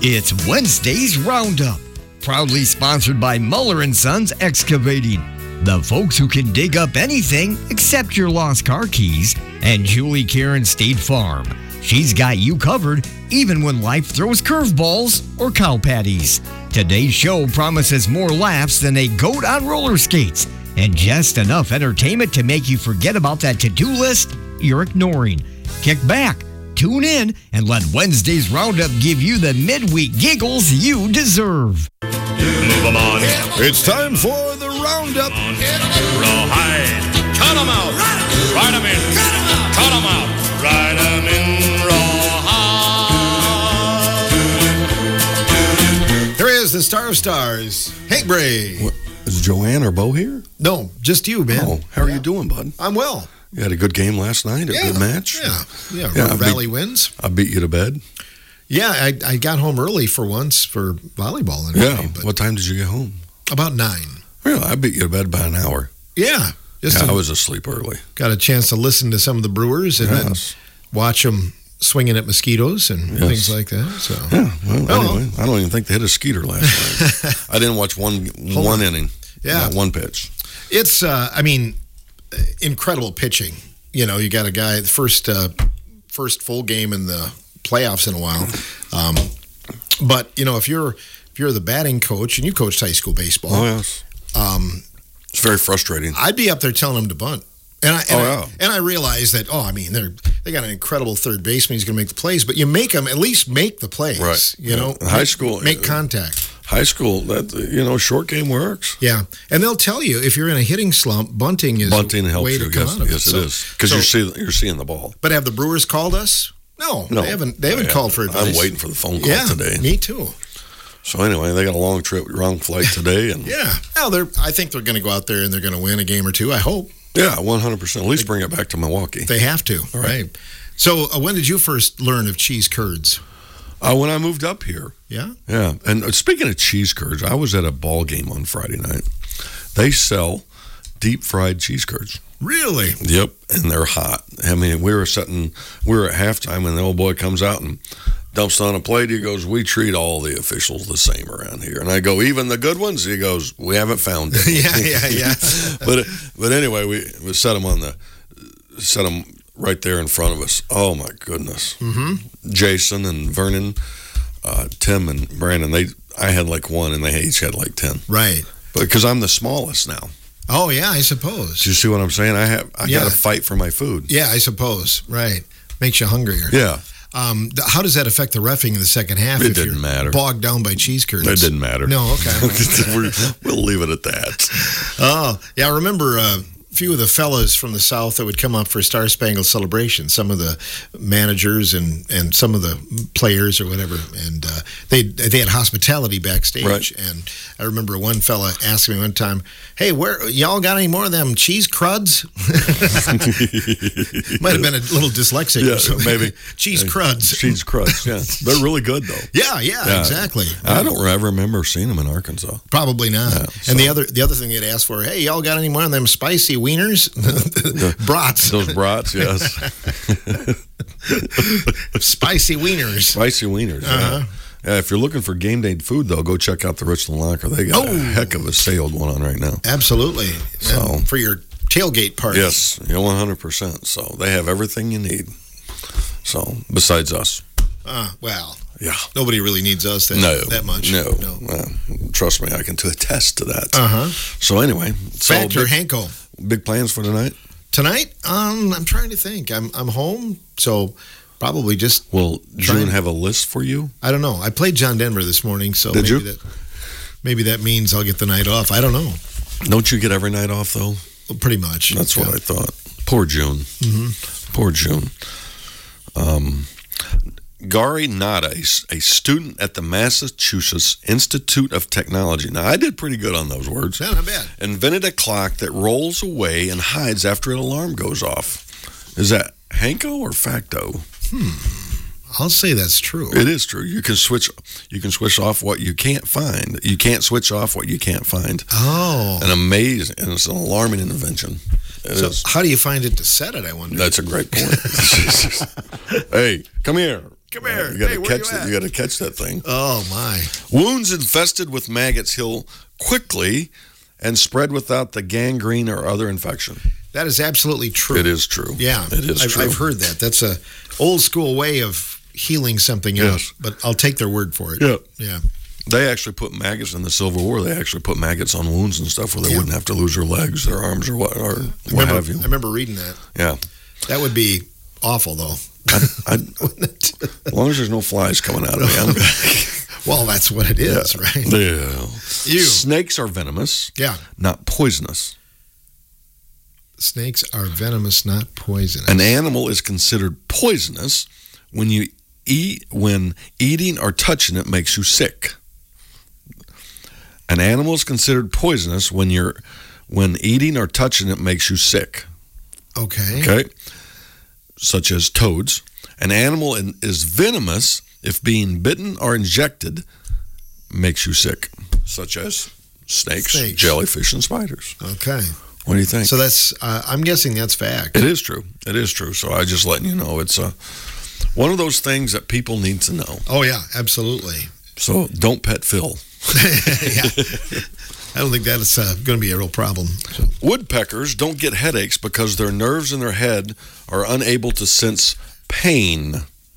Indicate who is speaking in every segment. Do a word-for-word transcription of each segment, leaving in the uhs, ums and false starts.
Speaker 1: It's Wednesday's Roundup, proudly sponsored by Muller and Sons Excavating, the folks who can dig up anything except your lost car keys, and Julie Karen State Farm. She's got you covered even when life throws curveballs or cow patties. Today's show promises more laughs than a goat on roller skates and just enough entertainment to make you forget about that to-do list you're ignoring. Kick back, tune in, and let Wednesday's Roundup give you the midweek giggles you deserve.
Speaker 2: Move 'em on.
Speaker 3: It's time for the Roundup.
Speaker 2: Rawhide. Cut 'em out. Ride 'em in. Cut 'em out. Cut 'em out. Ride 'em in rawhide.
Speaker 3: Here is the star of stars, Hank Bray.
Speaker 4: What, is Joanne or Bo here?
Speaker 3: No, just you, man.
Speaker 4: Oh, how are you doing, bud?
Speaker 3: I'm well.
Speaker 4: You had a good game last night, a
Speaker 3: yeah,
Speaker 4: good match?
Speaker 3: Yeah, yeah.
Speaker 4: yeah
Speaker 3: River Valley
Speaker 4: beat,
Speaker 3: wins.
Speaker 4: I beat you to bed.
Speaker 3: Yeah, I, I got home early for once for volleyball. And
Speaker 4: yeah, but what time did you get home?
Speaker 3: About nine.
Speaker 4: Really? I beat you to bed by an hour.
Speaker 3: Yeah. Just
Speaker 4: yeah,
Speaker 3: a,
Speaker 4: I was asleep early.
Speaker 3: Got a chance to listen to some of the Brewers and yes. then watch them swinging at mosquitoes and yes. things like that. So
Speaker 4: yeah, well,
Speaker 3: oh.
Speaker 4: anyway, I don't even think they hit a skeeter last night. I didn't watch one Hold one on. inning.
Speaker 3: Yeah,
Speaker 4: one pitch.
Speaker 3: It's, uh, I mean, incredible pitching. You know, you got a guy, the first, uh, first full game in the playoffs in a while. Um, but, you know, if you're if you're the batting coach, and you coached high school baseball.
Speaker 4: Oh, yes.
Speaker 3: Um,
Speaker 4: it's very frustrating.
Speaker 3: I'd be up there telling him to bunt. And I, and,
Speaker 4: oh,
Speaker 3: I,
Speaker 4: yeah.
Speaker 3: and I realize that, oh, I mean, they're, they got an incredible third baseman. He's going to make the plays. But you make them, at least make the plays.
Speaker 4: Right.
Speaker 3: You know,
Speaker 4: yeah. High
Speaker 3: make,
Speaker 4: school.
Speaker 3: Make contact.
Speaker 4: High school, that you know, short game works.
Speaker 3: Yeah, and they'll tell you if you're in a hitting slump, bunting is
Speaker 4: bunting
Speaker 3: a
Speaker 4: helps
Speaker 3: way
Speaker 4: you.
Speaker 3: to come
Speaker 4: yes,
Speaker 3: out of
Speaker 4: yes,
Speaker 3: it.
Speaker 4: it is because so, you're seeing you're seeing the ball.
Speaker 3: But have the Brewers called us? No,
Speaker 4: no,
Speaker 3: they haven't. They haven't
Speaker 4: yeah,
Speaker 3: called for advice.
Speaker 4: I'm waiting for the phone call
Speaker 3: yeah,
Speaker 4: today.
Speaker 3: Me too.
Speaker 4: So anyway, they got a long trip, wrong flight today, and
Speaker 3: yeah, well, they're. I think they're going to go out there and they're going to win a game or two. I hope.
Speaker 4: Yeah, one hundred percent. At least bring it back to Milwaukee.
Speaker 3: They have to,
Speaker 4: right?
Speaker 3: right. So uh, when did you first learn of cheese curds?
Speaker 4: Uh, when I moved up here.
Speaker 3: Yeah?
Speaker 4: Yeah. And speaking of cheese curds, I was at a ball game on Friday night. They sell deep fried cheese curds.
Speaker 3: Really?
Speaker 4: Yep. And they're hot. I mean, we were sitting, we were at halftime, and the old boy comes out and dumps on a plate. He goes, "We treat all the officials the same around here." And I go, "Even the good ones?" He goes, "We haven't found it."
Speaker 3: yeah, yeah, yeah.
Speaker 4: but but anyway, we, we set them on the, set them right there in front of us. Oh, my goodness.
Speaker 3: Mm-hmm.
Speaker 4: Jason and Vernon, uh, Tim and Brandon, they I had like one, and they each had like ten.
Speaker 3: Right.
Speaker 4: Because I'm the smallest now.
Speaker 3: Oh, yeah, I suppose.
Speaker 4: Do you see what I'm saying? I have I
Speaker 3: yeah.
Speaker 4: got to fight for my food.
Speaker 3: Yeah, I suppose. Right. Makes you hungrier.
Speaker 4: Yeah.
Speaker 3: Um, th- how does that affect the reffing in the second half?
Speaker 4: It
Speaker 3: if
Speaker 4: didn't
Speaker 3: you're
Speaker 4: matter.
Speaker 3: Bogged down by cheese curds.
Speaker 4: It didn't matter.
Speaker 3: No, okay.
Speaker 4: We'll leave it at that.
Speaker 3: Oh, yeah, I remember uh, a few of the fellas from the South that would come up for Star Spangled Celebration, some of the managers and, and some of the players or whatever, and uh, they they had hospitality backstage.
Speaker 4: Right.
Speaker 3: And I remember one fella asking me one time, "Hey, where y'all got any more of them cheese cruds?" Might have been a little dyslexic
Speaker 4: yeah,
Speaker 3: or something.
Speaker 4: Maybe.
Speaker 3: Cheese cruds.
Speaker 4: Cheese cruds, yeah. They're really good, though.
Speaker 3: Yeah, yeah, yeah, exactly.
Speaker 4: I don't ever remember seeing them in Arkansas.
Speaker 3: Probably not.
Speaker 4: Yeah, so.
Speaker 3: And the other the other thing they'd ask for, "Hey, y'all got any more of them spicy wieners?" Brats.
Speaker 4: Those brats, yes.
Speaker 3: Spicy wieners.
Speaker 4: Spicy wieners,
Speaker 3: uh-huh.
Speaker 4: yeah. Yeah, if you're looking for game day food, though, go check out the Richland Locker. They got
Speaker 3: oh.
Speaker 4: a heck of a sale going on right now.
Speaker 3: Absolutely.
Speaker 4: So
Speaker 3: and for your tailgate party.
Speaker 4: Yes, you know, one hundred percent. So they have everything you need. So, besides us.
Speaker 3: Uh, well,
Speaker 4: yeah.
Speaker 3: Nobody really needs us that,
Speaker 4: no,
Speaker 3: that much.
Speaker 4: No.
Speaker 3: no.
Speaker 4: Uh, trust me, I can attest to that.
Speaker 3: Uh-huh.
Speaker 4: So anyway.
Speaker 3: Factor Hanko.
Speaker 4: Big plans for tonight?
Speaker 3: Tonight? Um, I'm trying to think. I'm I'm home, so probably just...
Speaker 4: Will June have a list for you?
Speaker 3: I don't know. I played John Denver this morning, so
Speaker 4: Did
Speaker 3: maybe
Speaker 4: you?
Speaker 3: that maybe that means I'll get the night off. I don't know.
Speaker 4: Don't you get every night off, though?
Speaker 3: Well, pretty much.
Speaker 4: That's
Speaker 3: yeah.
Speaker 4: what I thought. Poor June.
Speaker 3: Mm-hmm.
Speaker 4: Poor June. Um, Gary Nada, a, a student at the Massachusetts Institute of Technology. Now, I did pretty good on those words.
Speaker 3: Yeah, not bad.
Speaker 4: Invented a clock that rolls away and hides after an alarm goes off. Is that Hanko or Facto?
Speaker 3: Hmm. I'll say that's true.
Speaker 4: It is true. You can switch. You can switch off what you can't find. You can't switch off what you can't find.
Speaker 3: Oh,
Speaker 4: an amazing, and it's an alarming invention. It
Speaker 3: so
Speaker 4: is.
Speaker 3: How do you find it to set it? I wonder.
Speaker 4: That's a great point. Hey, come here.
Speaker 3: Come here.
Speaker 4: You got
Speaker 3: Hey,
Speaker 4: to
Speaker 3: where
Speaker 4: catch
Speaker 3: you
Speaker 4: that.
Speaker 3: at?
Speaker 4: You got to catch that thing.
Speaker 3: Oh, my.
Speaker 4: Wounds infested with maggots heal quickly and spread without the gangrene or other infection.
Speaker 3: That is absolutely true.
Speaker 4: It is true.
Speaker 3: Yeah.
Speaker 4: It is
Speaker 3: I've,
Speaker 4: true.
Speaker 3: I've heard that. That's a old school way of healing something else,
Speaker 4: Yes.
Speaker 3: but I'll take their word for it.
Speaker 4: Yeah.
Speaker 3: Yeah.
Speaker 4: They actually put maggots in the Civil War. They actually put maggots on wounds and stuff where they
Speaker 3: Yeah.
Speaker 4: wouldn't have to lose their legs, their arms, or what, or what
Speaker 3: Remember,
Speaker 4: have you.
Speaker 3: I remember reading that.
Speaker 4: Yeah.
Speaker 3: That would be awful, though.
Speaker 4: I, I, as long as there's no flies coming out of me, I'm good.
Speaker 3: Well, that's what it is, right?
Speaker 4: Yeah.
Speaker 3: You.
Speaker 4: Snakes are venomous,
Speaker 3: Yeah.
Speaker 4: not poisonous.
Speaker 3: Snakes are venomous, not poisonous.
Speaker 4: An animal is considered poisonous when you eat when eating or touching it makes you sick. An animal is considered poisonous when you're when eating or touching it makes you sick.
Speaker 3: Okay.
Speaker 4: Okay? Such as toads. An animal in, is venomous if being bitten or injected makes you sick, such as snakes,
Speaker 3: Snakes.
Speaker 4: jellyfish, and spiders.
Speaker 3: Okay.
Speaker 4: What do you think?
Speaker 3: So that's, uh, I'm guessing that's fact.
Speaker 4: It is true. It is true. So I just letting you know it's a, one of those things that people need to know.
Speaker 3: Oh, yeah, absolutely.
Speaker 4: So don't pet Phil.
Speaker 3: Yeah. I don't think that's uh, going to be a real problem. So.
Speaker 4: Woodpeckers don't get headaches because their nerves in their head are unable to sense pain.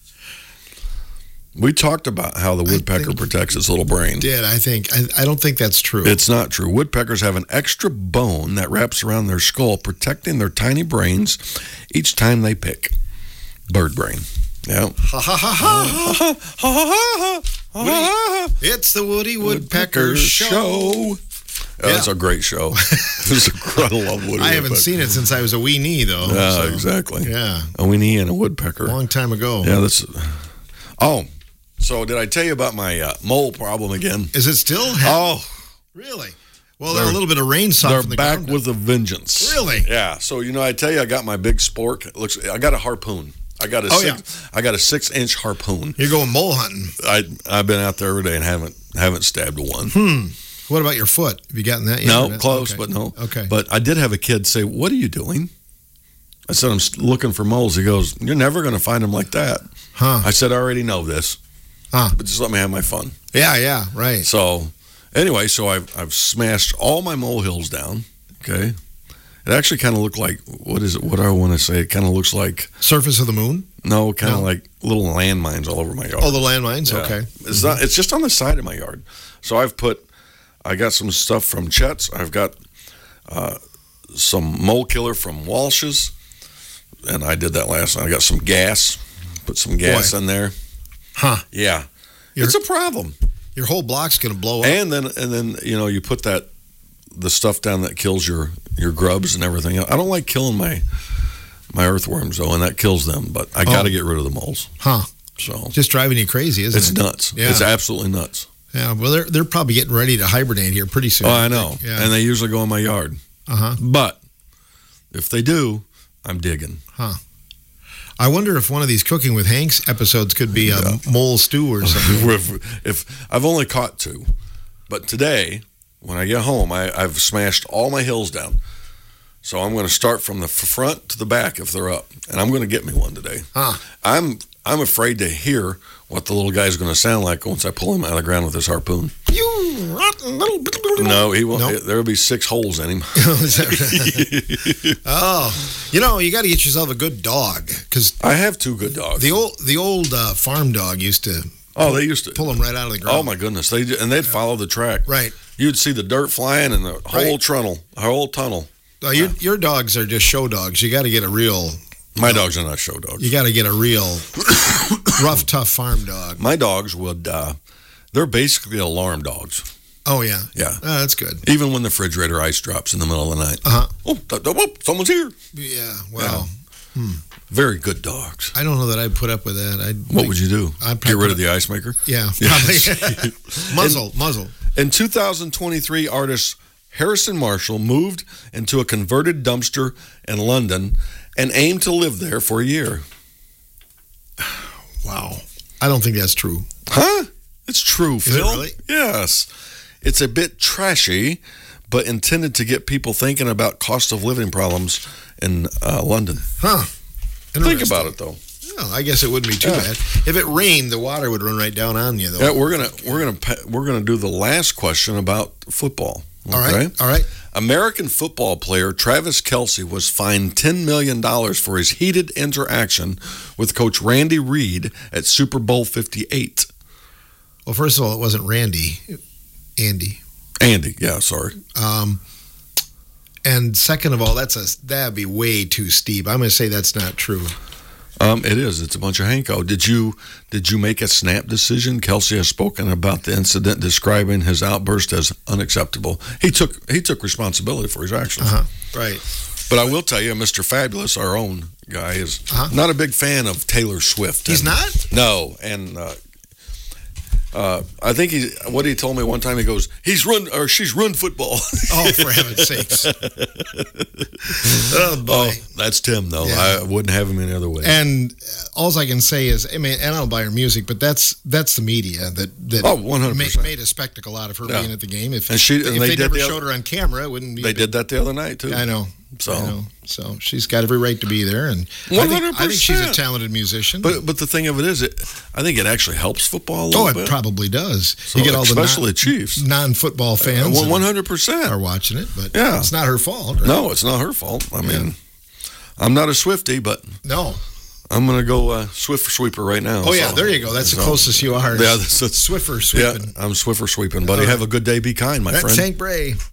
Speaker 4: We talked about how the woodpecker
Speaker 3: think-
Speaker 4: protects its little brain.
Speaker 3: Did I think? I, I don't think that's true.
Speaker 4: It's not true. Woodpeckers have an extra bone that wraps around their skull, protecting their tiny brains each time they pick. Bird brain. Yeah.
Speaker 3: Ha ha ha ha.
Speaker 4: Ha ha ha.
Speaker 3: It's the Woody Woodpecker Show.
Speaker 4: Yeah, that's a great show. It's a I love Woody
Speaker 3: I haven't
Speaker 4: Woodpecker.
Speaker 3: seen it since I was a wee knee, though.
Speaker 4: Yeah,
Speaker 3: so,
Speaker 4: exactly.
Speaker 3: Yeah,
Speaker 4: A weenie and a woodpecker.
Speaker 3: a long time ago.
Speaker 4: Yeah, that's. Oh, so did I tell you about my uh, mole problem again?
Speaker 3: Is it still happening?
Speaker 4: Oh,
Speaker 3: Really? Well, they're,
Speaker 4: They're-
Speaker 3: a little bit of rain
Speaker 4: they're
Speaker 3: softened the
Speaker 4: back
Speaker 3: ground.
Speaker 4: with a vengeance.
Speaker 3: Really?
Speaker 4: Yeah. So you know, I tell you, I got my big spork. It looks. I got a harpoon. I got a.
Speaker 3: Oh,
Speaker 4: six, I got a six-inch harpoon.
Speaker 3: You're going mole hunting.
Speaker 4: I I've been out there every day and haven't haven't stabbed one.
Speaker 3: Hmm. What about your foot? Have you gotten that yet?
Speaker 4: No, close,
Speaker 3: Okay.
Speaker 4: but no.
Speaker 3: Okay.
Speaker 4: But I did have a kid say, "What are you doing?" I said, "I'm s- looking for moles." He goes, "You're never going to find them like that."
Speaker 3: Huh.
Speaker 4: I said, "I already know this,
Speaker 3: Huh.
Speaker 4: but just let me have my fun."
Speaker 3: Yeah, yeah, right.
Speaker 4: So, anyway, so I've I've smashed all my molehills down. Okay, it actually kind of looked like what is it? What do I want to say? It kind of looks like
Speaker 3: Surface of the moon?
Speaker 4: no, kind of
Speaker 3: No.
Speaker 4: like little landmines all over my yard.
Speaker 3: Oh, the landmines?
Speaker 4: Yeah.
Speaker 3: Okay.
Speaker 4: It's not. It's just on the side of my yard. So I've put. I got some stuff from Chet's. I've got uh, some mole killer from Walsh's, and I did that last night. I got some gas. Put some gas
Speaker 3: Boy.
Speaker 4: in there.
Speaker 3: Huh.
Speaker 4: Yeah,
Speaker 3: You're-
Speaker 4: it's a problem.
Speaker 3: Your whole block's going to blow up.
Speaker 4: And then and then you know you put that the stuff down that kills your your grubs and everything. I don't like killing my my earthworms though, and that kills them. But I got to
Speaker 3: Oh.
Speaker 4: get rid of the moles.
Speaker 3: Huh.
Speaker 4: So
Speaker 3: Just driving you crazy, isn't
Speaker 4: it's
Speaker 3: it?
Speaker 4: nuts.
Speaker 3: Yeah.
Speaker 4: It's absolutely nuts.
Speaker 3: Yeah, well, they're, they're probably getting ready to hibernate here pretty soon.
Speaker 4: Oh, I know.
Speaker 3: Yeah.
Speaker 4: And they usually go in my yard.
Speaker 3: Uh-huh.
Speaker 4: But if they do, I'm digging.
Speaker 3: I wonder if one of these Cooking with Hanks episodes could be a
Speaker 4: Yeah.
Speaker 3: mole stew or something.
Speaker 4: if, if I've only caught two, but today when I get home, I, I've smashed all my hills down. So I'm going to start from the f- front to the back if they're up, and I'm going to get me one today.
Speaker 3: Huh.
Speaker 4: I'm I'm afraid to hear what the little guy's going to sound like once I pull him out of the ground with this harpoon.
Speaker 3: You rotten little...
Speaker 4: No, he won't.
Speaker 3: Nope.
Speaker 4: There'll be six holes in him.
Speaker 3: Oh, you know, you got to get yourself a good dog because
Speaker 4: I have two good dogs.
Speaker 3: the old the old uh, farm dog used to
Speaker 4: oh, they used to.
Speaker 3: pull them right out of the ground.
Speaker 4: Oh my goodness! They and they'd follow the track.
Speaker 3: Right.
Speaker 4: You'd see the dirt flying and the whole
Speaker 3: Right.
Speaker 4: tunnel, whole tunnel.
Speaker 3: Uh, your, your dogs are just show dogs. You got to get a real.
Speaker 4: My dogs are not show dogs.
Speaker 3: You got to get a real rough, tough farm dog.
Speaker 4: My dogs would. Uh, they're basically alarm dogs.
Speaker 3: Oh yeah,
Speaker 4: Yeah.
Speaker 3: Oh, that's good.
Speaker 4: Even when the refrigerator ice drops in the middle of the night.
Speaker 3: Uh huh.
Speaker 4: Oh, th- th- whoop, someone's here.
Speaker 3: Yeah. Well,
Speaker 4: Very good dogs.
Speaker 3: I don't know that I'd put up with that. I'd
Speaker 4: What would you do?
Speaker 3: I'd
Speaker 4: Get rid
Speaker 3: put
Speaker 4: of the ice maker?
Speaker 3: Yeah.
Speaker 4: Yes.
Speaker 3: Probably. muzzle, muzzle.
Speaker 4: In two thousand twenty-three, artist Harrison Marshall moved into a converted dumpster in London and aimed to live there for a year.
Speaker 3: Wow. I don't think that's true.
Speaker 4: Huh? It's true,
Speaker 3: Is it
Speaker 4: Phil.
Speaker 3: really?
Speaker 4: Yes. It's a bit trashy, but intended to get people thinking about cost of living problems in uh, London.
Speaker 3: Huh.
Speaker 4: Think about it, though.
Speaker 3: Well, I guess it wouldn't be too
Speaker 4: Yeah.
Speaker 3: bad. If it rained, the water would run right down on you, though.
Speaker 4: Yeah, we're gonna we're gonna pa- we're gonna do the last question about football.
Speaker 3: All right.
Speaker 4: Okay?
Speaker 3: All right.
Speaker 4: American football player Travis Kelce was fined ten million dollars for his heated interaction with Coach Randy Reed at Super Bowl fifty-eight.
Speaker 3: Well, first of all, it wasn't Randy. Andy.
Speaker 4: Andy, yeah, sorry.
Speaker 3: Um, and second of all, that's a that'd be way too steep. I'm going to say that's not true.
Speaker 4: Um, it is. It's a bunch of Hanko. Did you did you make a snap decision? Kelce has spoken about the incident, describing his outburst as unacceptable. He took he took responsibility for his actions.
Speaker 3: Uh-huh. Right.
Speaker 4: But I will tell you, Mister Fabulous, our own guy, is
Speaker 3: Uh-huh.
Speaker 4: not a big fan of Taylor Swift.
Speaker 3: He's
Speaker 4: And-
Speaker 3: not?
Speaker 4: No, and uh, uh, I think he. What he told me one time, he goes, "He's run or she's run football."
Speaker 3: Oh, for heaven's sakes. Oh, boy.
Speaker 4: Oh, that's Tim, though.
Speaker 3: Yeah.
Speaker 4: I wouldn't have him any other way.
Speaker 3: And all I can say is, I mean, and I don't buy her music, but that's that's the media that that
Speaker 4: Oh, one hundred
Speaker 3: made,
Speaker 4: percent.
Speaker 3: made a spectacle out of her
Speaker 4: Yeah.
Speaker 3: being at the game. If
Speaker 4: And she- and
Speaker 3: if
Speaker 4: they
Speaker 3: they,
Speaker 4: did
Speaker 3: never
Speaker 4: the
Speaker 3: showed
Speaker 4: other-
Speaker 3: her on camera, it wouldn't be.
Speaker 4: They did that the other night too.
Speaker 3: I know.
Speaker 4: So.
Speaker 3: I know. So she's got every right to be there, and I think, I think she's a
Speaker 4: one hundred percent.
Speaker 3: talented musician.
Speaker 4: But but the thing of it is, it I think it actually helps football a little
Speaker 3: oh, it
Speaker 4: bit.
Speaker 3: probably does.
Speaker 4: So,
Speaker 3: you get all
Speaker 4: especially
Speaker 3: the
Speaker 4: the Chiefs.
Speaker 3: non, non-football fans
Speaker 4: One
Speaker 3: that
Speaker 4: hundred percent.
Speaker 3: are watching it, but
Speaker 4: Yeah.
Speaker 3: it's not her fault. Right?
Speaker 4: No, it's not her fault. I mean, I'm not a Swiftie, but
Speaker 3: No.
Speaker 4: I'm gonna go uh, Swiffer sweeper right now.
Speaker 3: Oh yeah,
Speaker 4: so-
Speaker 3: there you go. That's the
Speaker 4: so-
Speaker 3: closest you are.
Speaker 4: Yeah, that's, that's
Speaker 3: Swiffer
Speaker 4: yeah.
Speaker 3: sweeping.
Speaker 4: I'm Swiffer sweeping, buddy.
Speaker 3: All right.
Speaker 4: Have a good day. Be kind, my
Speaker 3: That's
Speaker 4: friend.
Speaker 3: Hank Bray.